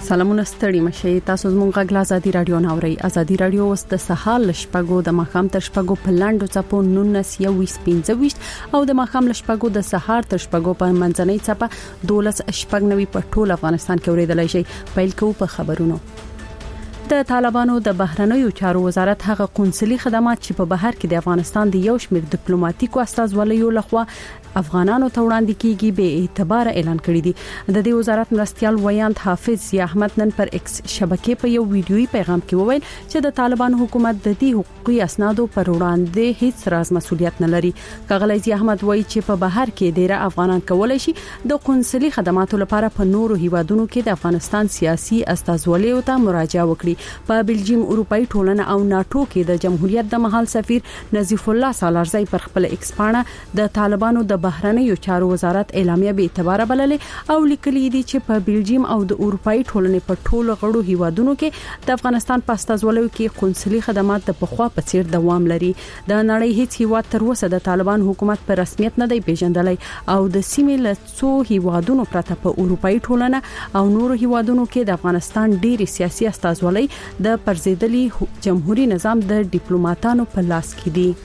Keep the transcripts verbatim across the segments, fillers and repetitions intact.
سلامونه ستړي مشه تاسو زموږ غږ ازادي رادیو ناوړي ازادي رادیو اوس د سهار لشپګو د مخام تر شپګو په لاندو چپو نونس یو وسپینځويش او د مخام لشپګو د سهار تر شپګو په منځنۍ چپه دولس شپګ نوي په ټول افغانستان کې اوریدلای شي. پیل کوو په خبرونو. د طالبانو د بهرنیو چارو وزارت هغه قونسلي خدمات چې په بهر کې د افغانستان د یو شمېر ډیپلوماټیکو استازولیو لخوا افغانانو ته وړاندې کیږي به اعتبار اعلان کړی دی. د دې وزارت مرستيال ویاند حافظ ضیا احمد نن پر ایکس شبکې په یو ویډیويي پیغام کې وویل چې د طالبانو حکومت د دې حقوقي اسنادو پر وړاندې هیڅ راز مسولیت نه لري. کغلی ضیا احمد وایي چې په بهر کې ډیره افغانان کولای شي د قونسلي خدماتو لپاره په نورو هیوادونو کې د افغانستان سیاسي استازولیو ته مراجعه وکړي. په بلجیم اروپאי ټولنه او ناتو کې د جمهوریت د محل سفیر نظیف الله سالارزی پر خپل ایکس پاڼه د طالبانو د بهرنیو چارو وزارت اعلامیه به اعتبار بللې او لیکلي دي چې په بلجیم او د اروپאי ټولنې په ټولو غړو هیوادونو کې د افغانستان په استازولیو کې قونسلي خدمات د پخوا په څیر دوام لري. د نړۍ هیڅ هیواد تر اوسه د طالبان حکومت په رسمیت نه دی پیژندلی او د سیمې له څو هیوادونو پرته په اروپאי ټولنه او نورو هیوادونو کې د افغانستان ډېری سیاسي استازولۍ د پرزیدلي جمهوریت نظام د ډیپلوماټانو په لاس کې دي.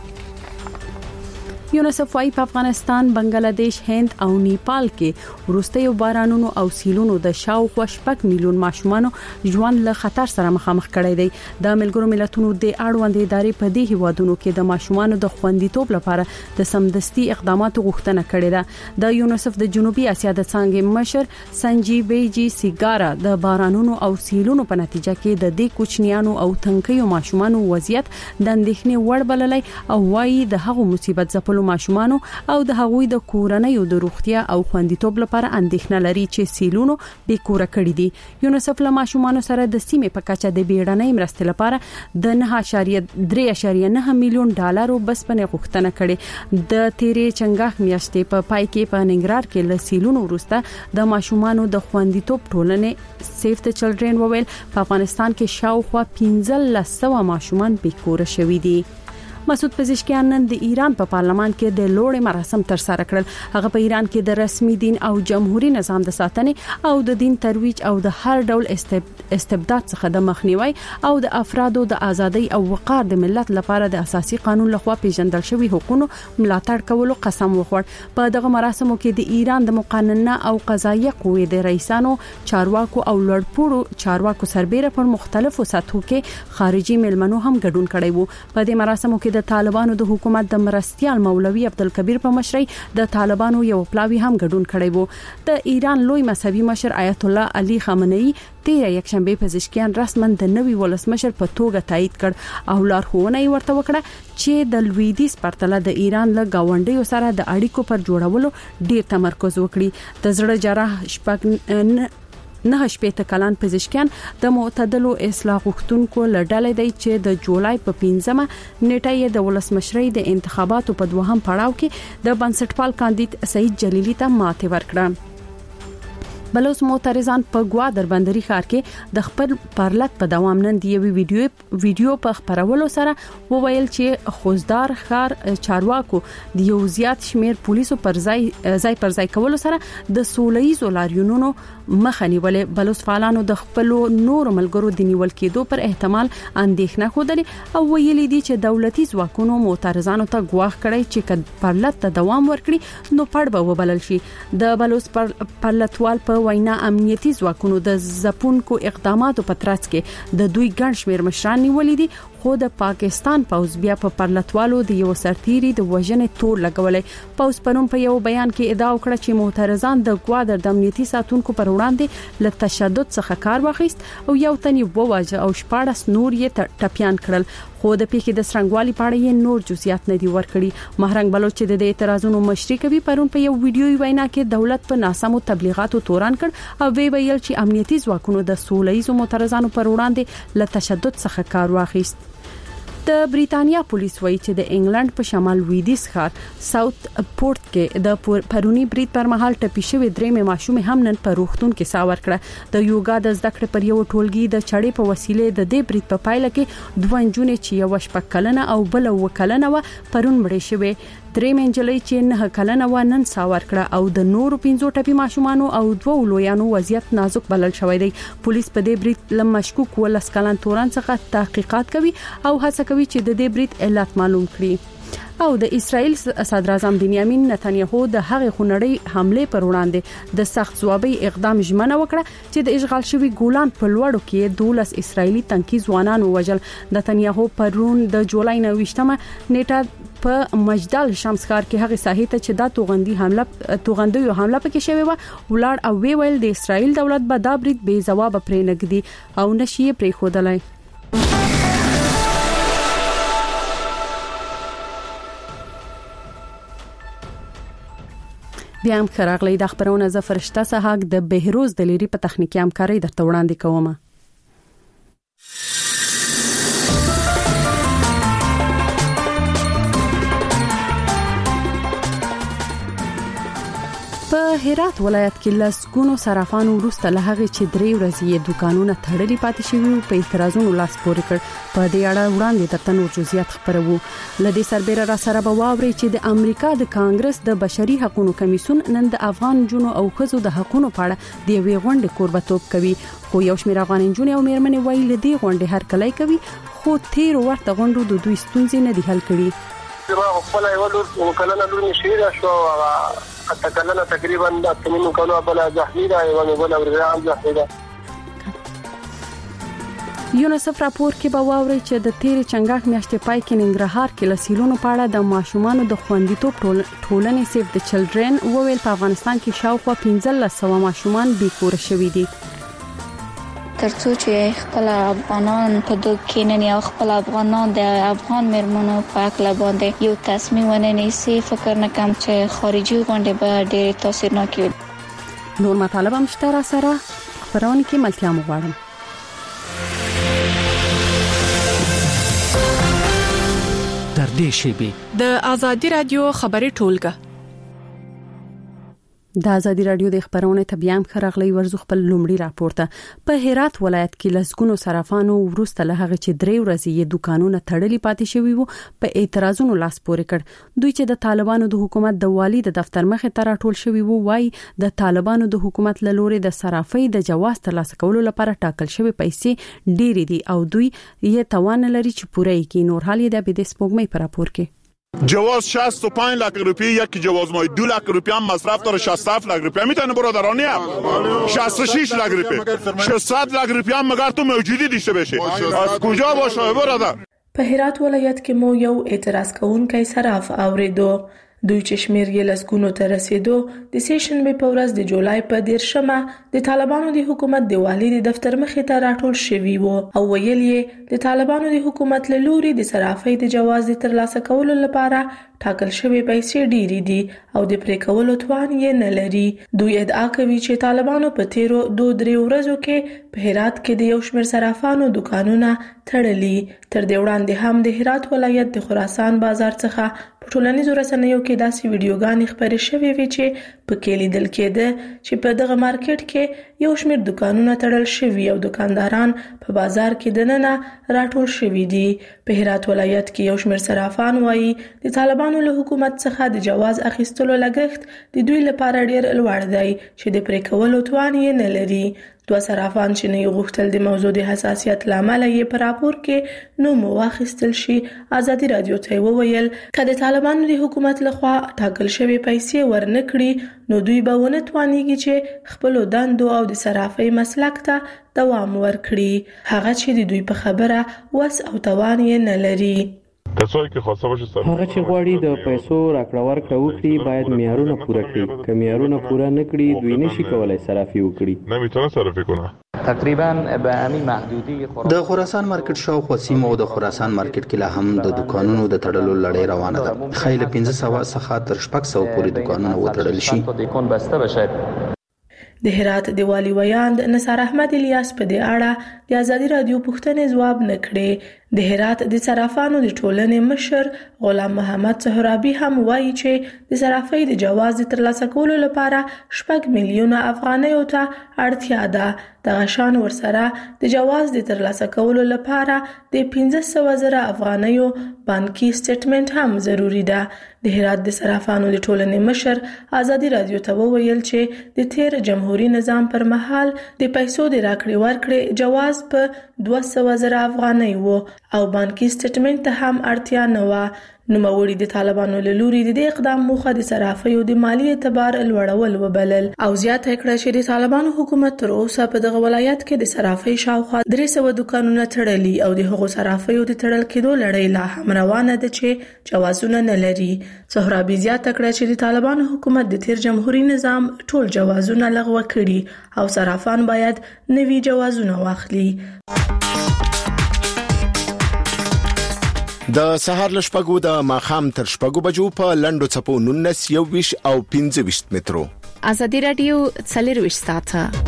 یونیسف وايي په افغانستان، بنگلاديش، هند او نیپال کې وروستیو بارانونو او سیلونو د شاوخوا شپږ میلیون ماشومان ژوند له خطر سره مخامخ کړی دی. د ملګرو ملتونو د اړوند ادارې په دې هیوادونو کې د ماشومان د خوندیتوب لپاره د سمدستي اقداماتو غوښتنه کړې ده. د یونیسف د جنوبي اسیا د څنګه مشر سنجي بیجی سیګارا د بارانونو او سیلونو په نتیجه کې د دې کوچنیانو او تنکیو ماشومان وضعیت د اندېښنې وړ بللی او وايي د هغو مصیبت ځپلو ماشومان او د هغوی د کورنۍ د روغتیا او خوندیتوب لپاره اندېښنه لري چې سیلونو به کور کړی دي. یونیسف له ماشومان سره د سیمې په کچه د بیړنۍ مرستې لپاره د نه اعشاریه درې اعشاریه نه میلیون ډالرو بسپنې غوښتنه کړې. د تیرې چنګاښ میاشتې په پای کې په ننګرهار کې له سیلونو وروسته د ماشومان د خوندیتوب ټولنې سیف د چلډرن وویل په افغانستان کې شاوخوا پنځه سوه ماشومان به کور شوي دي. مسعود پزشکیان نن د ایران په پارلمان کې د لوړ مراسم تر سره کړل. هغه په ایران کې د رسمي دین او جمهوریت نظام د ساتنې او د دین ترویج او د هر ډول استبداد څخه د مخنیوي او د افرادو د ازادۍ او وقار د ملت لپاره د اساسي قانون لخوا پیژندل شوی حقوقو ملاتړ کولو قسم وخوړ. په دغه مراسمو کې د ایران د مقننه او قضایه قوې د رئیسانو، چارواکو او لوړپوړو چارواکو سربېره پر مختلفو سطحو کې خارجي ملمنو هم ګډون کړي وو. په دې مراسمو کې د طالبانو د حکومت د مرستيال مولوي عبدالکبیر په مشرۍ د طالبانو یو پلاوی هم ګډون کړي وو. د ایران لوی مذهبي مشر آیت الله علي خامنه‌ای تیر یکشنبه پزشکیان رسماً د نوي ولسمشر په توګه تایید کړ او لارښوونه یې ورته وکړه چې د لویدیز پرتله د ایران له گاونډیو سره د اړیکو پر جوړولو ډیر تمرکز وکړي. د زړه جراح شپږ نه شپېته کلن پزشکیان د معتدلو اصلاح غوښتونکو لړډلې دی چې د جولای په پنځمه نیټه یې د ولسمشرۍ د انتخاباتو په دوهم پړاو کې د بنسټپال کاندید سعید جلیلی ته ماتې ورکړه. بلوچ معترضان په ګوادر بندري ښار کې د خپل پرلط په دوام نن دی یو ویډیو ویډیو په خبرولو سره وویل چې خوزدار ښار چارواکو د یو زیات شمیر پولیسو پر ځای ځای پر ځای کولو سره د سولهییزو لاریونونو مخه نیولې. بلوچ فعالانو د خپل نور ملګرو د نیول کېدو پر احتمال اندېښنه خوده او ویلي دي چې دولتي ځواکونو معترضانو ته ګواښ کړی چې کله پرلط ته دوام ورکړي نو پړ به وبلل شي. د بلوچ پرلطوال په وینا امنیتي ځواکونو د ځپونکو اقداماتو په ترڅ کې د دوی ګڼ شمیر مشران نیولې دي خو د پاکستان پوز بیا په پرلطوالو د یو سرتیري د وژنې تور لګولې. پوز پرون په یو بیان کې ادعا وکړه چې معترضان د ګوادر د امنیتي ساتونکو پر وړاندې له تشدد څخه کار واخیست او یو تن یې وواژه او شپاړس نور یې ټپيان کړل. خو د پیښې د څرنګوالي په اړه یې نور جزئیات نه دي ورکړي. مهرنګ بلوچ چې د اعتراضونو مشري کوي پرون په یو ویډیوي وینا کې دولت په ناسمو تبلیغاتو توران کړ او وی ویل چې امنیتي ځواکونو د سولهییزو معترضانو پر وړاندې له تشدد څخه کار واخیست. د بریتانیا پولیس وایي چې د انګلند په شمال لویدیز ښار ساوث پورت کې د پرونی برید پر مهال ټپي شوی درې ماشومې هم نن په روغتون کې سا ورکړه. د یوګا د زده کړې پر یو ټولګي د چړې په وسیله د دې برید په پایله کې دوه نجونې چې یو شپږ کلنه او بل و کلنه و پرون مړې شوې. درې منجلې چې نه کلنه و نن ساور کړه او د نورو پنځو ټپي ماشومان او دوه لویانو وضعیت نازک بلل شوی دی. پولیس په دې برید لم مشکوک ولس کلن تورن څخه تحقیقات کوي او هڅه کوي چې د دې برید علت معلوم کړي. او د اسرائیل صدر اعظم بنیامین نتنیاهو د هغې خونړۍ حمله پر وړاندې د سخت ځوابي اقدام ژمنه وکړه چې د اشغال شوی ګولان په لوړو کې دولس اسرائیلي تنکي ځوانان وژل. نتنیاهو پرون د جولای نويشتمه نیټه په مجدل شمس ښار کې هغه ساحې ته چې د توغندي حمله توغندیو حمله پکې شوی و ولړ او وی ویل د اسرائیل دولت به دا برید بې جواب پرې نګدي او نشي پرې خودلای. بیا هم خراغلی د خبرونه ز فرشته سهاک د بهروز د لری په تخنیکی همکاري درته وړاندې کوم. په هرات ولایت کې لسګونو صرافانو وروسته له هغه چې درې ورځې دوکانونه تړلي پاتې شوي په اعتراضونو لاس پورې کړ. په دې اړه وړاندې ترته نور جزئیات خبرو. لدې سربېره را سره به واوري چې د امریکا د کانګرس د بشري حقوقو کمیسیون نن د افغان جنو او خزو د حقوقو په اړه د یوې غونډې کوربتوب کوي. خو یو شمېر افغان جنو او میرمنې وایي لدې غونډې هر کله کوي خو تیر ورته غونډو د دوی ستونزې نه دي حل کړي. ما خپل یو لور وکړه لور شهید شو اتکلنا تقریبا د تمنو کولو بلا جهیدا یو بل ورغام جهیدا. یونیسف راپور کې به واوري چې د تیر چنګاښ میاشتې پای کې ننګرهار کې لسیلونو په اړه د ماشومانو د خوندیتوب ټولنې سیف د چلډرن وویل په افغانستان کې شاوخوا پنځلس سوه ماشومان بې کوره شوي دي. ترڅو چې خپل افغانان په دوه کې نه یا خپل افغانان د افغان مرمنو په اړه باندې یو تصمیم ونیسي فکر نه کوم چې خارجي غونډه به ډېر تاثیرناک وي. نور مطالب هم شته را سره خبرونه کې ملتیا مغواړم. در دې شیبه د ازادي رادیو خبري ټولګه د ازادي رادیو د خبرونه ته بیا هم خراغلی ورزو خپل لومړی راپورته. په هرات ولایت کې لسګونو صرافانو ورسته له هغه چې درې ورځې یې دکانونه تړلي پاتې شوي وو په اعتراضونو لاس پورې کړ. دوی چې د طالبانو د حکومت د والی د دفتر مخې ته راټول شوي وو وایي د طالبانو د حکومت له لوري د صرافۍ د جواز ترلاسه کولو لپاره ټاکل شوی پیسې ډېرې دي او دوی یې توان لري چې پوره کړي. نور حال یې د بده سپوږمۍ پر راپور کې جواز شصت و پنج لک روپیه یکی جواز مای دو لک روپیه هم مصرف داره شصت و هفت لک روپیه میتونه برادرانی هم شصت و شش لک روپیه شصت لک روپیه هم مگر تو موجودی دیشته بشه از کجا باشه برادر. په هرات ولایت کې مو یو اعتراض کوونکی صراف اوریدو. دوی چې شمیر یې لسګونو ته رسیدو د سیشنبې په ورځ د جولای په دیرشمه د طالبانو د حکومت د والی د دفتر مخې ته راټول شوي وو او ویل یې د طالبانو د حکومت له لوري د صرافۍ د جواز د ترلاسه کولو لپاره ټاکل شوی پیسې ډېرې دي او د پرې کولو توان یې نه لري. دوی ادعا کوي چې طالبانو په تیرو دوه درې ورځو کې په هرات کې د یو شمېر صرافانو دکانونه تړلي. تر دې وړاندې هم د هرات ولایت د خراسان بازار څخه په ټولنیزو رسنیو کې داسې ویډیوګانې خپرې شوې وي چې په کې لیدل کېده چې په دغه مارکیټ کې یو شمېر دکانونه تړل شوي او دکانداران په بازار کې دننه راټول شوي دي. په هرات ولایت کې یو شمېر صرافان وایي د طالبانو له حکومت څخه د جواز اخیستلو لګښت د دوی لپاره ډېر لوړ دی چې د پرې کولو توان یې نه لري. دوه صرافان چې نه غوښتل د موضوع د حساسیت لامل یې په راپور کې نو واخیستل شي ازادي رادیو ته وویل کله طالبانو د حکومت لخوا ټاکل شوی پیسې ورنکړي نو دوی به ونه توانیږي چې خپل دندو او د صرافۍ مسلک ته دوام ورکړي. هغه چې د دوی په خبره وس او توان یې نه لري. کسایی که خواسته باشه سر هغه چې غواړي د پیسو راکړه ورکړه وکړي باید معیارونه پوره کړي. که معیارونه پوره نه کړي دوی نشي کولای صرافي وکړي. نمیتونه صرافی کنه. تقریبا به همین محدودی د خراسان مارکیټ شاوخوا سیمو او د خراسان مارکیټ کې لا هم د دکانونو د تړلو لړۍ روانه ده. خیل پنځه سوه څخه تر شپږ سوه پورې دکانونه وتړل شي. دکان بسته بشه. د هرات د والی ویاند نثار احمد الیاس په دې اړه د ازادي رادیو پوښتنې ځواب نکړي. د هرات د صرافانو د ټولنې مشر غلام محمد سهرابي هم وایي چې د صرافۍ د جواز ترلاسه کولو لپاره شپږ میلیونه افغانۍ ته اړتیا ده. د غشان ورسره د جواز د ترلاسه کولو لپاره د پنځه سوه زره افغانۍ بانکي سټیټمنټ هم ضروری ده. د هرات د صرافانو د ټولنې مشر ازادي رادیو ته وویل چې د تیر جمهوریت نظام پر مهال د پیسو د راکړې ورکړې جواز په دوه سوه زره افغانۍ وو او بانکي سټیټمنټ ته هم اړتیا نه و. نوموړي د طالبانو له لوري د دې اقدام موخه د صرافیو د مالی اعتبار لوړول وبلل او زیاته کړه چې د طالبانو حکومت تر اوسه په دغه ولایت کې د صرافۍ شاوخوا درې سوه دکانونه تړلي او د هغو صرافیو د تړل کېدو لړۍ لا هم روانه ده چې جوازونه نه لري. سهرابي زیاته کړه چې د طالبانو حکومت د تیر جمهوریت نظام ټول جوازونه لغوه کړي او صرافان باید نوي جوازونه واخلي. د سهار لشپګو د ماخام تر شپګو بجو په لندو چپو نونس یو ویش او پنځه ویش مترو. ازادي رادیو څلور ویش ساعته.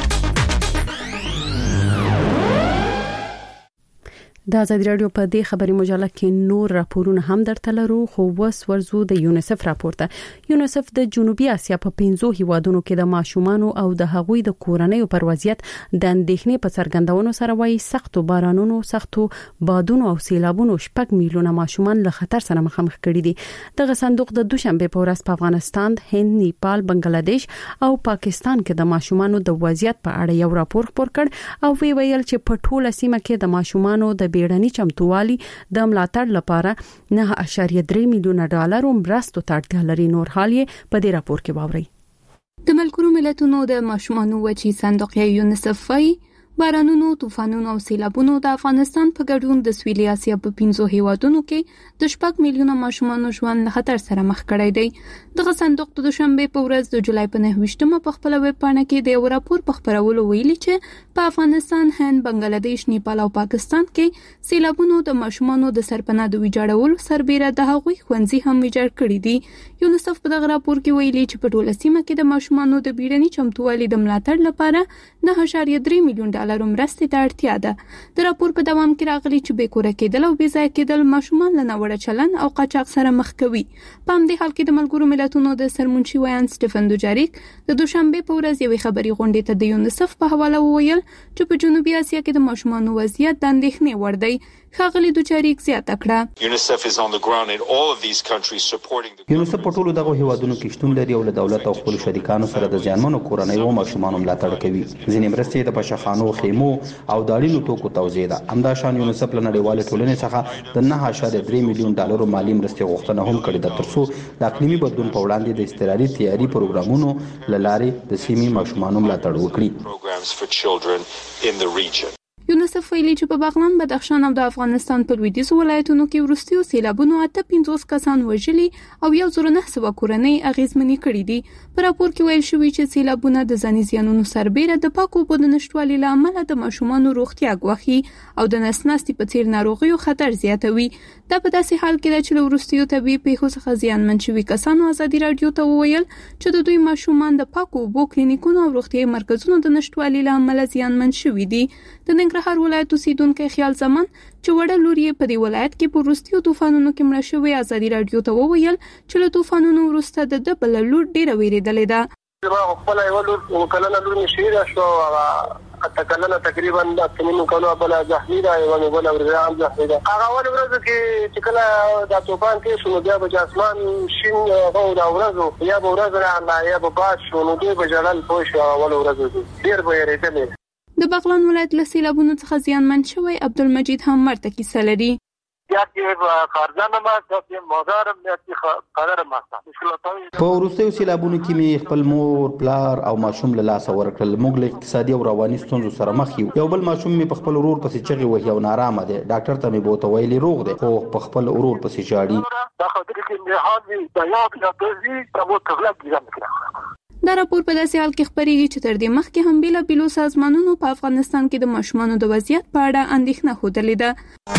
د ازادي رادیو په دې خبري مجله کې نور راپورونه هم درته لرو خو وس ورزو د یونیسف راپورته. یونیسف د جنوبي اسیا په پنځو هیوادونو کې د ماشومان او د هغوی د کورنۍ پر وضعیت د اندېښنې په څرګندونو سره وايي سختو بارانونو سختو بادونو او سیلابونو شپږ میلیونه ماشومان له خطر سره مخامخ کړي دي. دغه صندوق د دوشنبه په ورځ په افغانستان، هند، نیپال، بنگلاديش او پاکستان کې د ماشومان د وضعیت په اړه یو راپور خپور کړ او وی ویل چې په ټوله سیمه کې د ماشومان د بیړني چمتووالي د ملاتړ لپاره نه اشاریه درې میلیونه ډالر مرستو ته اړتیا لري. نور حال یې په دې راپور کې واورئ. د ملګرو ملتونو د ماشومانو وچی صندوق یونیسف وايي بارانونو، طوفانونو او سیلابونو د افغانستان په ګډون د سویلي اسیا په پنځو هیوادونو کې د شپږ میلیونه ماشومانو ژوند له خطر سره مخ کړی دی. دغه صندوق د دوشنبه په ورځ د جولای په نهه ویشتمه په خپل ویب پاڼه کې د یو راپور په خبرولو ویلي چې په افغانستان، هند، بنگلاديش، نیپال او پاکستان کې سیلابونو د ماشومانو د سرپناه د ویجاړولو سربېره د هغوی ښوونځي هم ویجاړ کړي دي. یونیسف په دغه راپور کې ویلي چې په ټوله سیمه کې د ماشومانو د بیړني چمتووالي د ملاتړ لپاره نه اشاریه درې میلیون ډالر مرستې ته اړتیا ده. د راپور په دوام کې راغلي چې بې کوره کېدل او بې ځایه کېدل ماشومان له ناوړه چلند او قاچاق سره مخ کوي. په همدې حال کې د ملګرو ملتونو د سرمنشي ویان سټیفن دوجاریک د دوشنبه په ورځ یوې خبري غونډې ته د یونیسف په حواله وویل چې په جنوبي اسیا کې د ماشومانو وضعیت د اندېښنې وړ دی. ښاغلي دوجاریک زیاته کړه یونیسف is on the ground in all of these countries supporting the یونیسف په ټولو دغه هیوادونو کې شتون لري او له دولت او خپل شریکانو سره د ځانمنو کورنۍ او ماشومانو ملاتړ کوي. ځینې مرستې د پښخانو، خیمو او داړینو توکو توزیع ده. همدا شان یونیسف له نړیوال ټولنې څخه د نه اشاریه درې میلیون ډالرو مالی مرستې غوښتنه هم کړې ده ترڅو د اقلیمي بدلون په وړاندې د استقراري تیاري پروګرامونو له لارې د سیمې ماشومانو ملاتړ وکړي. یونیسف ویلي چې په بغلان، بدخشان او د افغانستان په لویدیځو ولایتونو کې وروستیو سیلابونو اته پنځوس کسان وژلي او یو زر نه سوه کورنۍ اغیزمنې کړي دي. په راپور کې ویل شوی چې سیلابونه د ځاني زیانونو سربېره د پاکو اوبو د نشټوالي له امله د ماشومانو روغتیا ګواښي او د نس ناستي په څیر ناروغیو خطر زیاتوي. دا په داسې حال کې ده چې له وروستیو طبي پیښو څخه زیانمن شوي کسانو ازادي رادیو ته وویل چې د دوی ماشومان د پاکو اوبو کلینیکونو او روغتیايي مرکزونو د نشټوالي له امله زیانمن شوي دي. د ننګرهار ولایت اوسیدونکو خیال زمان چې وړه لور یې په دې ولایت کې په وروستیو طوفانونو کې مړه شوې ازادي رادیو ته وویل چې له طوفانونو وروسته د ده بله لور ډېره ویرېدلې ده. ما خپل یو لور کلنه لور مې شهیده شوه، اته کلنه تقریبا د تمنو کلو بل زخمی ده یو بل ورغام زخمی ده. هغه ول ورځ کې چې کله د طوفان کې شنو بیا به اسمان شین او د ورځو یا به ورځ را یا به باد شنو دی به جلال پوش اول ورځ ډیر به یریدل. د بغلان ولایت له سیلابونو څخه زیانمن شوی عبدالمجید هم مرته کیسه لري. په وروستیو سیلابونو کې مې خپل مور، پلار او ماشوم له لاسه ورکړل. موږ له اقتصادي او رواني ستونزو سره مخ یو. یو بل ماشوم مې په خپل ورور پسې چغې وهي او نارامه دی. ډاکټر ته مې بوته ویلي روغ دی خو په خپل ورور پسې ژاړي. دا راپور په داسې حال کې خبرېږي چې تر دې مخکې هم بېلابېلو سازمانونو په افغانستان کې د ماشومانو د وضعیت په اړه اندېښنه ښودلې ده.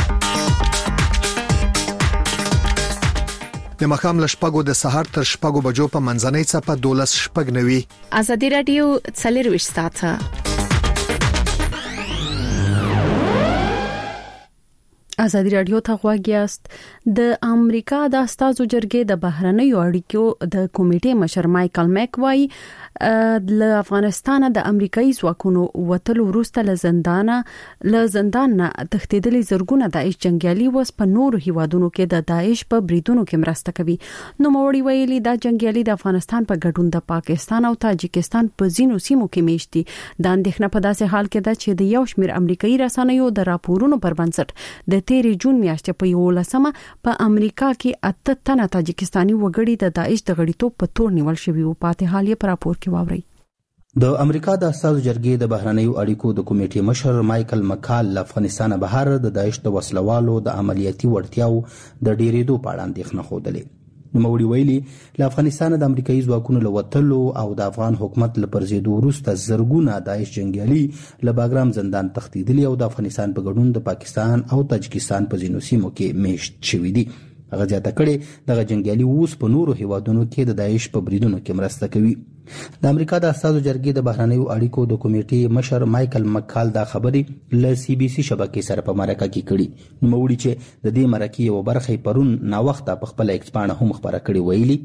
د ماښام له شپږو د سهار تر شپږو بجو په منځنۍ څپه دولس شپږ نوي. ازادي رادیو څلور ویشت ساعته. ازادي رادیو ته غوږ یاست. د امریکا د استازو جرګې د بهرنیو اړیکو د کمیټې مشر مایکل میک وایي له افغانستان د امریکایي ځواکونو وټلو وروسته له زندانه له زندان نه تښتېدلي زرګونه داعش جنگیالي وس په نورو هیوادونو کې د داعش په بریدونو کې مرسته کوي. نو موري ویلي دا جنگیالي د افغانستان په ګډون د پاکستان او تاجکستان په ځینو سیمو کې میشتي. د اندېښنه په داسې حال کې ده چې د یو شمېر امریکایي رسنیو د راپورونو پر بنسټ د تیرې جون میاشتې په یولسمه په امریکا کې اته تنه تاجکستاني وګړي د داعش د غړیتوب په تور نیول شوي وو. پاتې حال یې په راپور کې واورئ. د امریکا د استازو جرګې د بهرنیو اړیکو د کمیټې مشر مایکل مکال له افغانستان بهر د داعش د وسلوالو د عملیاتي وړتیاو د ډیرېدو په اړه اندېښنه خوده. نوموړي ویلي له افغانستان د امریکایي ځواکونو له وتلو او د افغان حکومت له پرځېدو وروسته زرګونه داعش جنگیالي له باګرام زندان تښتېدلي او د افغانستان په ګډون د پاکستان او تاجکستان په ځینو سیمو کې میشت شوي دي. هغه زیاته کړې دغه جنگیالي اوس په نورو هیوادونو کې د داعش په بریدونو کې مرسته کوي. د امریکا د استازو جرګې د بهرنیو اړیکو د کمیټې مشر مایکل مکال دا خبرې له سی بي سي شبکې سره په مرکه کې کړي. نوموړي چې د دې مرکې یو برخه پرون نا وخته په خپل ایکسپانه هم خبره کړې ویلي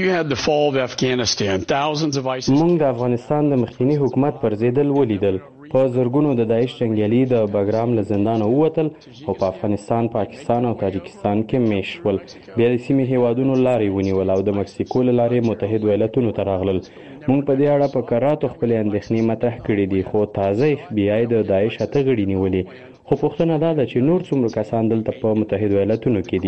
موږ د افغانستان د مخکنی حکومت پر ضد ولیدل. په زرګونو د داعش جنگیالي د باګرام له زندانه ووتل او په افغانستان، پاکستان او تاجکستان کې میشول. بیا د سیمې هیوادونو لارې ونیول او د مکسیکو له لارې متحد ایالاتونو ته راغلل. موږ په دې اړه په کراتو خپل اندېښنې مطرح کړې دي، خو تازه اف بی آی د داعش اته غړي نیولې. خو پوښتنه دا ده چې نور څومره کسان دلته په متحد ایالاتونو کې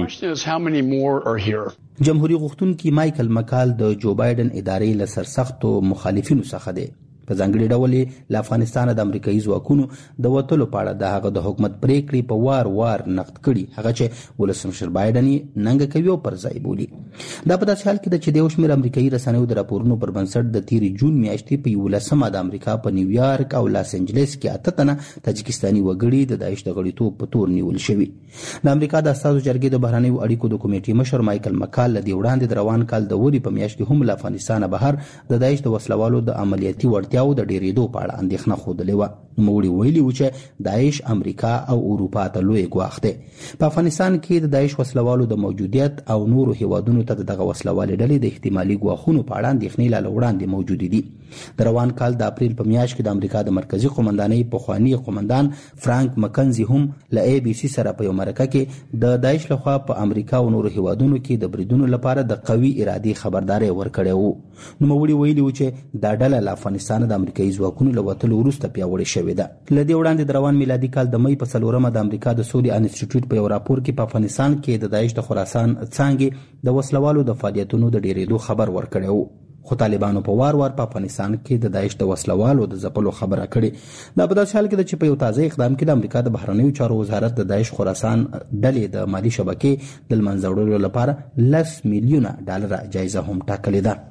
دي. جمهوریت غوښتونکي مایکل مکال د جو بایدن ادارې له سرسختو مخالفینو څخه دی. په ځانګړي ډول له افغانستان د امریکایي ځواکونو د وټلو په اړه د هغه د حکومت پریکړې په وار وار نقد کړي، هغه چې ولسمشر بایدن یې ننګه کوي او پر ځای بولي. دا په داسې حال کې ده چې د یو شمېر امریکایي رسنیو د راپورونو پر بنسټ د تیرې جون میاشتې په یولسمه د امریکا په نیویارک او لاس انجلس کې اته تنه تاجکستاني وګړي د داعش د غړیتوب په تور نیول شوي. د امریکا د استازو جرګې د بهرنیو اړیکو د کمیټې مشر مایکل مکال له دې وړاندې د روان کال د وري په میاشت کې هم له افغانستان بهر د داعش د وسلوالو د عملیاتي وړتیاو د ډیرېدو په اړه اندېښنه ښودلې وه. نوموړي ویلي و چې داعش امریکا او اروپا ته لوی ګواښ دی. په افغانستان کې د داعش وسلوالو د موجودیت او نورو هیوادونو ته دغه وسلوالې ډلې د احتمالي ګواښونو په اړه اندېښنې لا وړاندې موجودې دي. د روان کال د اپریل په میاشت کې د امریکا د مرکزی قومندانۍ پخوانی قومندان فرانک مکنزي هم له ای بي سي سره په یو مرکه کې د داعش لخوا په امریکا او نورو هیوادونو کې د بریدونو لپاره د قوي ارادي خبرداري ورکړې وو. نوموړي ویلي و چې دا ډله له افغانستان د امریکایي ځواکونو له وتلو وروسته پیاوړې شوې ده. له دې وړاندې د روان میلادي کال د مې په څلورمه د امریکا د سولې انسټیټیوټ په یو راپور کې په افغانستان کې د داعش د خراسان څانګې د وسلوالو د فعالیتونو د ډیرېدو خبر ورکړی و. خو طالبانو په وار وار په افغانستان کې د داعش د وسلوالو د ځپلو خبره کړې. دا په داسې حال کې ده چې په یو تازه اقدام کې د امریکا د بهرنیو چارو وزارت د داعش خراسان ډلې د مالی شبکې د له منځه وړلو لپاره لس میلیونه ډالر جایزه هم ټاکلې ده.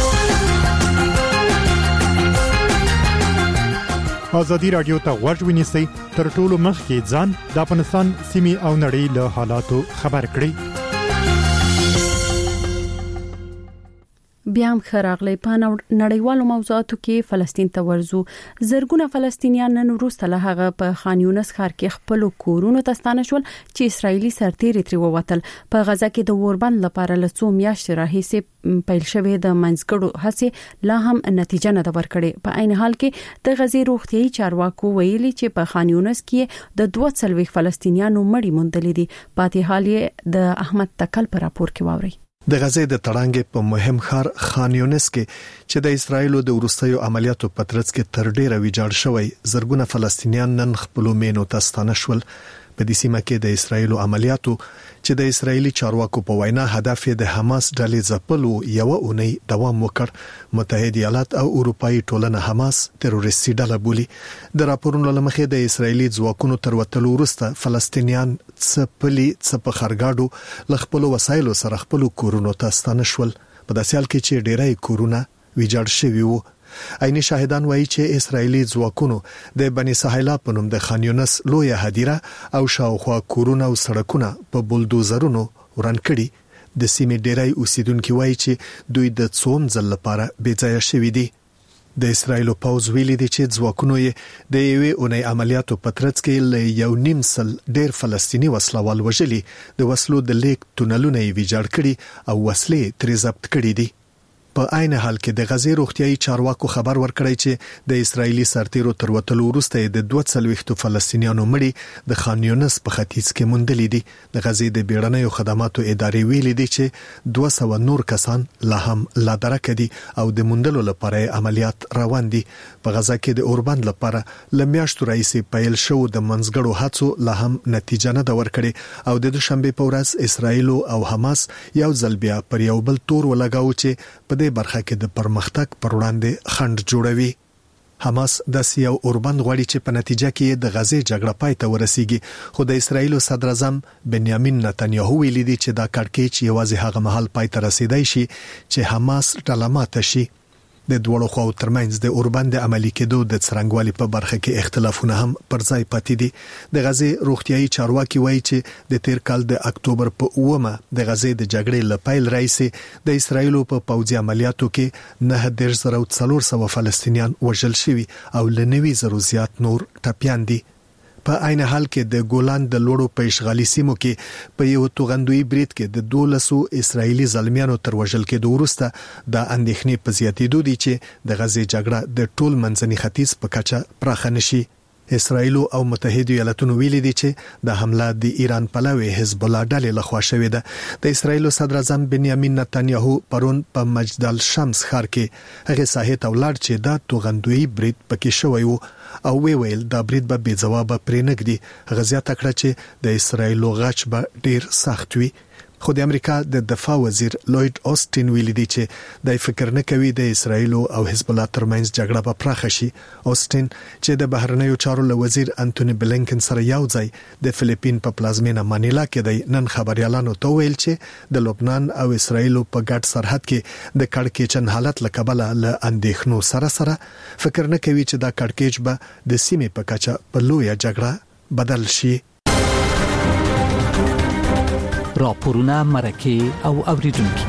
ازادي رادیو ته غوږ ونیسئ، تر ټولو مخکې ځان د افغانستان سیمې او نړۍ له حالاتو خبر کړئ. بیا هم خراغلی په نړیوالو موضوعاتو کې فلسطین ته ورزو. زرګونه فلسطینیان نن وروسته له هغه په خان یونس ښار کې خپل کورونو ته ستانه شول چې اسرایلی سرتیري ترې ووتل. په غزا کې د اوربند لپاره له څو میاشتې راهیسې پیل شوې د منځګړو هڅې لا هم نتیجه نه ده ورکړې. په عین حال کې د غزې روغتیايي چارواکو ویلي چې په خان یونس کې د دوه څلوېښت فلسطینیانو مړي موندلې دي. پاتې حال یې د احمد تکل په راپور کې واورئ. د غزې د تړانګې په مهم ښار خان یونس کې چې د اسرایلو د وروستیو عملیاتو په ترڅ کې تر ډیره ویجاړ شوی زرګونه فلسطینیان نن خپل مینو ته ستانه شول. په دې سیمه کې د اسرایلو عملیاتو چې د اسرایلی چارواکو په وینا هدف د حماس ډلې ځپلو یو اونۍ دوام وکړ. متحده ایالات او اروپאי ټولنه حماس تروریستي ډله بولي. د راپورونو لمخې د اسرایلی ځواکونو تر وتلو وروسته فلسطینیان څپلي څپ خرګاډو لخپل وسایلو سره خپل کورونو ته ستانه شول. په داسې حال کې چې ډیرای کورونه ویجاړ شوي وو. عیني شاهدان وایي چې اسرایلی ځواکونو د بني سهیلا په نوم د خان یونس لوی هدیره او شاوخوا کورونه او سړکونه په بولدوزرونو وران کړي. د سیمې ډیری اوسیدونکو وایي چې دوی د څوم ځل لپاره بې ځایه شوي دي. د اسرایل پوز ویلي دی چې ځواکونو یې د یوې اونۍ عملیاتو په ترڅ کې له یو نیم سل ډېر فلسطینی وسلوال وژلي، د وسلو د لیک تونلونه یې ویجاړ کړي او وسلې ترې ضبط کړي دي. په عین حال کې د غزې روغتيایي چارواکو خبر ورکړی چې د اسرایلی سرتیرو تر وتلو وروسته د دوه څلوېښتو فلسطینیانو مړي د خان یونس په ختیځ کې موندلي دي. د غزې د بیړنیو خدماتو ادارې ویلي دي چې دوه سوه نور کسان لا هم لا درکه دي او د موندلو لپاره عملیات روان دي. په غزا کې د اوربند لپاره لمیاشتو راځي پیل شو د منځګړو هڅو لا هم نتیجه نه دا ورکړي او د دوشنبه په ورځ اسرایل او حماس یو ځل بیا پر یو بل تور ولګاو چې په دې برخه کې د پرمختګ پر وړاندې خنډ جوړوي. حماس د سیاو اوربند غواړي چې په نتیجه کې د غزې جګړه پای ته ورسیږي، خو د اسرایل صدر اعظم بنیامین نتنیاهو ویلي دی چې دا کړکېچ یوازې هغه مهال پای ته رسیدای شي چې حماس ټلمات شي. د دوړو خو ترمنځ د اوربند عملی کېدو د څرنګوالي په برخه کې اختلافونه هم پر ځای پاتې دي. د غزې روغتيایي چارواکي وایي چې د تیر کال د اکتوبر په اومه د غزې د جګړې لپیل راځي د اسرایل په پوځي عملیاتو کې نه د زرو څلور سوه فلسطینیان وژل شوي او لنوي زرو زیات نور ټپيان دي. په عین حال کې د ګولان د لوړو په اشغالي سیمو کې په یو توغندوی برید کې د دولسو اسرایلی ځلمیانو تر وژل کېدو وروسته د اندېښنې په زیاتېدو دي چې د غزې جګړه د ټول منځني ختیځ په کچه پراخه نشي. اسرایل او متحده ایالاتونو ویلي دي چې د حمله د ایران پلوي حزب الله ډلې لخوا شوې ده. د اسرایل صدر اعظم بنیامین نتنیاهو پرون په مجدل شمس ښار کې هغه ساحه ته ولاړ چې دا توغندوی برید پکې شوی وو او وی ویل دا برید به بې ځوابه پرې نګدي. غزیات کړه چې د اسرایل غچ به ډیر سخت وي. خو د امریکا د دفاع وزیر لوید اوسټین ویلي دی چې د فکر نه کوي د اسرایل او حزب الله ترمنځ جګړه به پراخه شي. اوسټین چې د بهرنیو چارو له وزیر انټونی بلینکن سره یو ځای د فلیپین په پلازمینه مانیلا کې دی نن خبريالانو ته ویل چې د لبنان او اسرایل په ګډ سرحد کې د کړکېچن حالت لکبله له اندېښنو سره سره فکر نه کوي چې دا کړکېچ به د سیمې په کچه په لویه جګړه بدل شي. راپورونه مرکه او اوریدونکو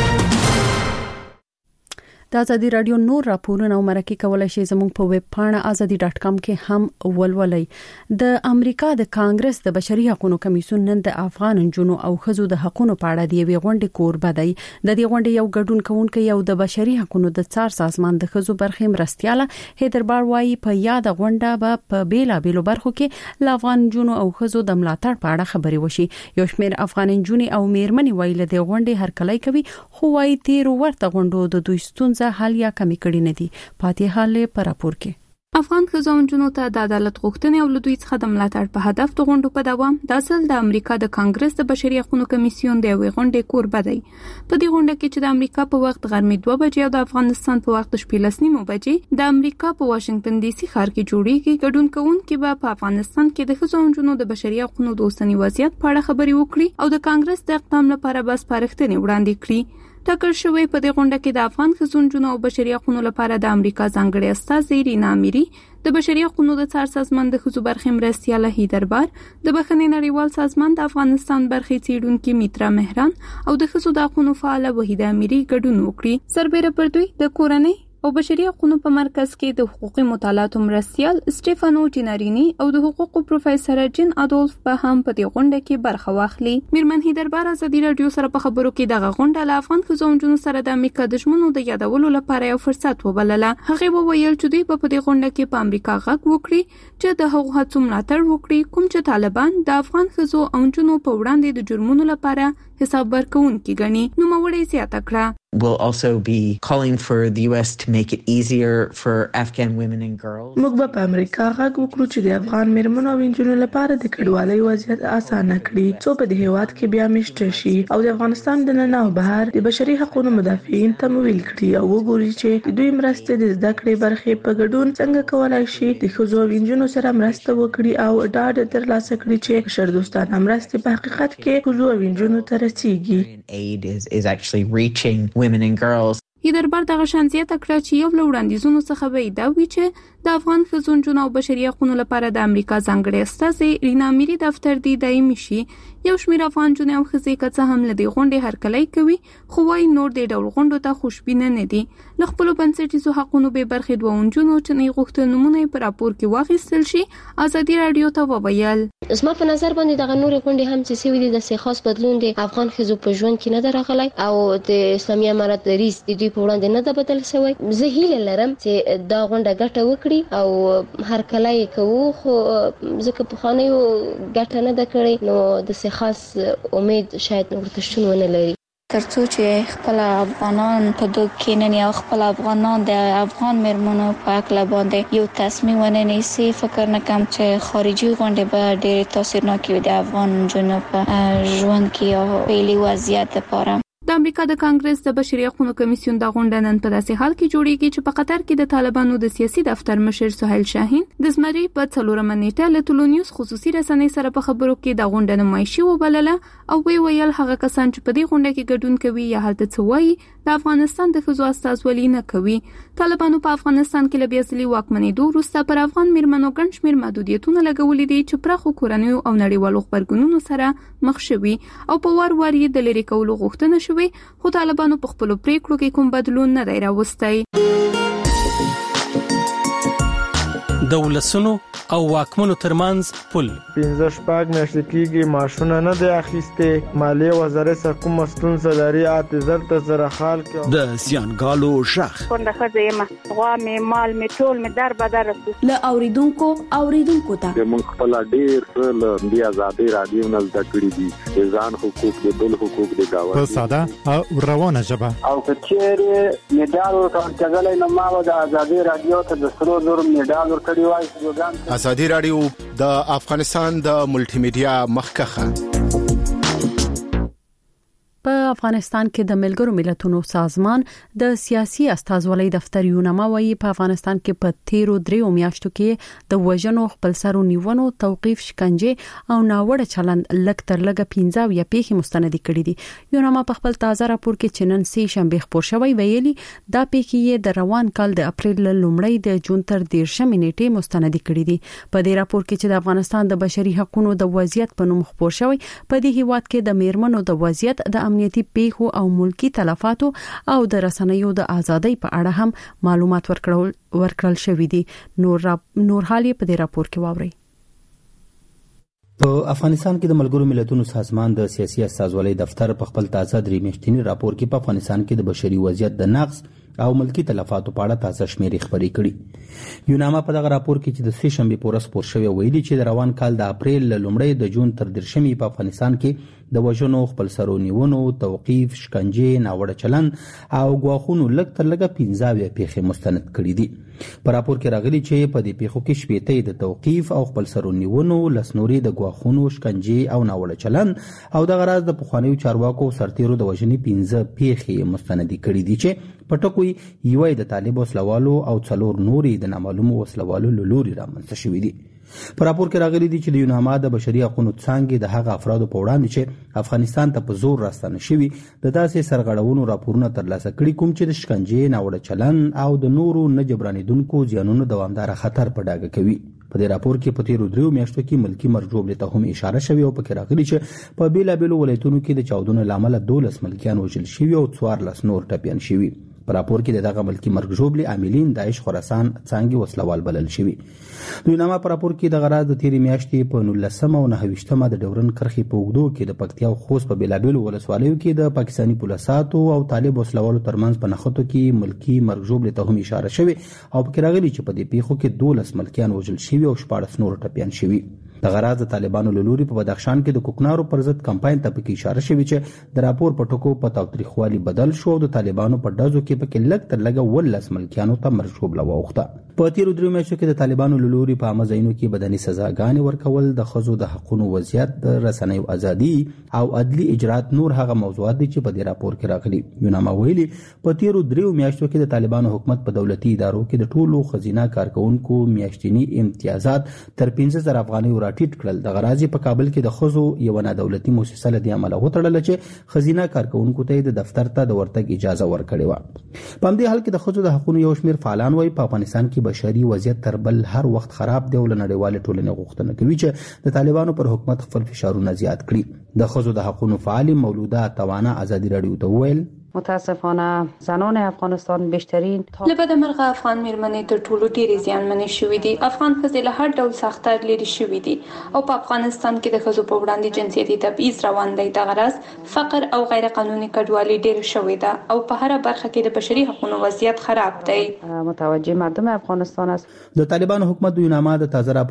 د ازادي رادیو نور راپورونه او مرکه کولای شي زموږ په ویب پاڼه ازادي ډاټ کام کې هم ولولئ. د امریکا د کانګرس د بشري حقوقو کمیسیون نن د افغان جنونو او خزو د حقوقو په اړه دی وی غونډه کوربه دی. د دې غونډې یو ګډون کوونکی یو د بشري حقوقو د څار سازمان د خزو برخې مرستياله هیدربار وایي په یاد غونډه به په بیلا بیلو برخو کې د افغان جنونو او خزو د ملاتړ په اړه خبري وشي. یو شمېر افغان جنونو او میرمنې وایي له دې غونډې هر کله کوي خو وایي تیر ورته غونډو د دوی ستون حل یا کمی کړي نه دي. پاتې حال په راپور کې افغان خزونجونو ته د عدالت غوښتنې او لدوی څخه د ملاتړ په هدف د غونډو په دوام د اصل د امریکا د کانګرس د بشري حقوقو کمیسیون د وی غونډې کوربه دی. په دې غونډه کې چې د امریکا په وخت غرمې دوه بجې او د افغانستان په وخت شپږ لس نیمو بجې د امریکا په واشنگټن ډي سي ښار کې جوړیږي. ګډون کوونکي به په افغانستان کې د خزونجونو د بشري حقوقو د اوسنی وضعیت په اړه خبري وکړي او د کانګرس د اقدام لپاره بس پارښتنې وړاندې کړي. ټاکل شوی په دې غونډه کې د افغان خزونجونو او بشري حقوقو لپاره د امریکا ځانګړي استازي رینا اميري، د بشري حقوقو د څار سازمان د خزو برخې مرستياله هیدربار، د بخښنې نړیوال سازمان د افغانستان برخې څیړونکو میترا مهران او د خزو د حقوقو فعال وحیده اميري ګډون وکړي. سربېره پر دوی د کورنۍ او بشري حقوقو په مرکز کې د حقوقي مطالعاتو مرستيال سټيفانو جینارینی او د حقوقو پروفیسور جین اډولف په هم په دې غونډه کې برخه واخلي. میرمن هیدربار ازادي رادیو سره په خبرو کې د غونډه له افغان خزونجونو سره د امریکا د ژمنو د یادولو لپاره یو فرصت وبلله. هغه وویل چې دوی په دې غونډه کې په امریکا غږ وکړي چې د حقوقو هڅو ملاتړ وکړي کوم چې طالبان د افغان خزو او جنونو په وړاندې د جرمونو لپاره حساب ورکوونکي ګڼي. نو موري زیاته کړه We'll also be calling for the U S to make it easier for Afghan women and girls. موږ به په امریکا غږ وکړو چې د افغان میرمنو او نجونو لپاره د کډوالۍ وضعیت اسانه کړي څو په دې هیواد کې بیا مشته شي او د افغانستان د نن او بهر د بشري حقوقو مدافعین تمویل کړي او وګوري چې د دوی مرسته د زده کړې برخې په ګډون څنګه کولای شي د خزو او نجونو سره مرسته وکړي او ډاډ ترلاسه کړي چې بشردوستانه مرسته په حقیقت کې خزو او نجونو ته رسیږي. Aid is is actually reaching women and girls. دربار دغه شان زیاته کړه چې یو له وړاندیزونو څخه به دا وي چې د افغان ښځو او بشري حقوقو لپاره د امریکا ځانګړي استازي رینا میری دفتر دی دایمي شي. یو شمېر افغان جنې او ښځې که څه هم له دې غونډې هرکلی کوي خو وايي نور دې ډول غونډو ته خوشبینه نه دي. له خپلو بنسټیزو حقونو بې برخې دوه نجونو چې نه غوښتل نومونه یې په راپور کې واخیستل شي ازادي راډیو ته وویل. زما په نظر باندې دغه نورې غونډې هم چې سوي دي د خاص بدلون د افغان ښځو په ژوند کې نه ده راغلی او د اسلامي امارت دریځ د دوی په وړاندې نه ده بدل شوی. زه هیله لرم چې دا غونډه ګټه وکړي او هرکلی یې کوو خو ځکه پخوانیو ګټه نه ده کړې نو د خاص امید شاید ورته شتون ونه لري. ترڅو چې خپل افغانان په دوه کې نه یا خپل افغانان د افغان مرمنو په اړه باندې یو تصمیم ونه نیسي فکر نه کوم چې خارجي غونډې به ډېر تاثیرناک وي د افغان جنو په ژوند کې او په وضعیت لپاره. د امریکا د کانګرس د بشري حقوقو کمیسیون د غونډه نن په داسې حال کې جوړیږي چې په قطر کې د طالبانو د سیاسي دفتر مشر سهیل شاهین د زمري په څلورمه نیټه له ټولنیوز خصوصي رسنۍ سره په خبرو کې د غونډه نمایشي وبلله او وی ویل هغه کسان چې په دې غونډه کې ګډون کوي یا هلته څه وایي د افغانستان د ښځو استازولي نه کوي. طالبانو په افغانستان کې له بیا ځلې واکمنېدو وروسته پر افغان میرمنو ګڼ شمېر محدودیتونه لګولي دي چې پراخو کورنیو او نړیوالو غبرګونونو سره مخ شوي او په وار وار یې د لرې کولو غوښتنه شوې خو طالبانو په خپلو پریکړو کې کوم بدلون نه دی راوستی. د ولسونو او واکمنو ترمنځ پل پنځه شپږ میاشتې کېږي معاشونه نه دی اخیستې. مالیې وزارت سره کومه ستونزه لري اته زر ته زره خال کې د زیانګالو شخ څنګه ښځه یم غوا مې مال مې ټول مې در بدر له اوریدونکو اوریدونکو ته موږ خپل ډېر څه له دې آزادۍ راډیو نه زده کړي دي ځان حقوق د بل حقوق د گاونډي په ساده او روانه ژبه او کچېره میډال ورکړل نو ما د آزادۍ راډیو ته د سرو زر میډال ورکړی وای. آزادي راډیو د افغانستان د ملټي میډیا مخکخه. په افغانستان کې د ملګرو ملتونو سازمان د سیاسي استازولۍ دفتر یونما وایي په افغانستان کې په تیرو دریو میاشتو کې د وژنو خپلسرو نیونو توقيف شکنجه او ناوړه چلند لک تر لګه پنځه یا پیښې مستند کړي دي. یونما په خپل تازه راپور کې چې نن سه شنبه خبر شوی ویلي دا پیښې د روان کال د اپریل لومړۍ د جون تر دیرشمې نیټې مستند کړي دي. په دې راپور کې چې د افغانستان د بشري حقوقو د وضعیت په نوم خبر شوی په دې هیواد کې د میرمنو د وضعیت د امنیتي پیښو او ملکی تلفاتو او د رسنیو د ازادۍ په اړه هم معلومات ورکړل ورکړل شوې دي. نور را... نور حالي په دې راپور کې واوري. په افغانستان کې د ملګرو ملتونو سازمان د سیاسي استازولۍ دفتر په خپل تازه درې میاشتنی راپور کې په افغانستان کې د بشري وضعیت د نقص او ملکی تلفاتو په اړه تازه شمیرې خبرې کړي. یوناما په دغه راپور کې چې د سه شنبه پورس پور شوی ویلي چې د روان کال د اپریل لومړۍ د جون تر دیرشمې په افغانستان کې د وژنو خپلسرو نیونو توقيف شکنجه ناوړه چلند او غواخونو لک تر لګه پنځه پیښې مستند کړي دي. په راپور کې راغلي چې په دې پیښو کې شپېته د توقيف او خپلسرو نیونو لسنوري د غواخونو شکنجه او ناوړه چلند او د غراض د پخوانیو چارواکو سرتیرو د وژنې پنځه پیښې مستند کړي دي چې پټکوي یوه د طالب وسلوالو او څلور نوري د نامعلومو وسلوالو لوري رامنځته شوې دي. په راپور کې راغلي دي چې د یوناما د بشري حقوقو څنګه د هغه افرادو په وړاندې چې افغانستان ته په زور راستنه شوي د داسې سرغړونو راپورونه ترلاسه کړي کوم چې د شکنجې ناوړه چلند او د نورو نه جبرانیدونکو زیانونو دوامدار خطر په ډاګه کوي. په دې راپور کې په تیرو دریو میاشتو کې ملکی مرجوب ته هم اشاره شوې او پکې راغلي چې په بیلابیلو ولایتونو کې د چاودنو لامل دولس ملکیان وژل شوي او څوارلس نور ټپیان شوي. په راپور کې دغه ملکی مرګ ژوبلي عاملین داعش خراسان څنګه وسلوال بلل شوي. دوی نامه په راپور کې د غراض د تیری میاشتې په نولسمه او نهویشتمه د ډورن کرخي په وګړو کې د پکتیا او خوست په بیلابیلو ولسوالیو کې د پاکستانی پولیساتو او طالب وسلوالو ترمنځ په نخښتو کې ملکی مرګ ژوبلي ته هم اشاره شوی او پکې راغلي چې په دې پیښو کې دولس ملکیان وژل شوي او شپاړس نور ټپیان شوي. د غراض د طالبانو لوري په بدخشان کې د کوکنارو پر ضد کمپاین ته پکې اشاره شوی چې د راپور په ټکو په تاوتریخوالي بدل شو او د طالبانو په دازو کې پکې لګ تر لګه ولس ملکیانو ته مرجوب لوخته. په تیرو درې میاشتو کې د طالبانو له لوري په عامه ځایونو کې بدني سزاګانې ورکول، د ښځو د حقوقو وضعیت، د رسنیو ازادي او عدلي اجرات نور هغه موضوعات دي چې په دې راپور کې راغلي. یوناما ویلي په تیرو درې میاشتو کې د طالبانو حکومت په دولتي ادارو کې د ټولو خزینه کارکونکو میاشتنی امتیازات تر پنځه زره افغانۍ راټیټ کړل. د غرازي په کابل کې د ښځو یو نه دولتي مؤسسه له دې عمله وتړل چې خزینه کارکونکو ته د دفتر ته د ورتګ اجازه ورکړې و. په همدې حال کې د ښځو د حقوقو یو شمېر فعالان وايي په افغانستان کې بشري وضعیت تر بل هر وخت خراب دی او له نړیوال ټولنې غوښتنه کوي چې د طالبانو پر حکومت خپل فشارونه زیات کړي. د ښځو د حقوقو فعال مولوده توانا ازادي رادیو ته ویل متاسفانه زنان افغانستان بیشترین لبد مرغه افغان میرمنې تر ټولو ډېرې زیانمنې شوې دي. افغان ښځې له هر ډول سختۍ لرې شوې دي او په افغانستان کې د ښځو په وړاندې جنسیتي تبعیض روان دی. د غرض فقر او غیر قانوني کډوالي ډېر شوې ده او په هر برخه کې د بشري حقوقو وضعیت خراب دی. متوجه مردم افغانستان است. د طالبانو حکومت د یوناما د تازه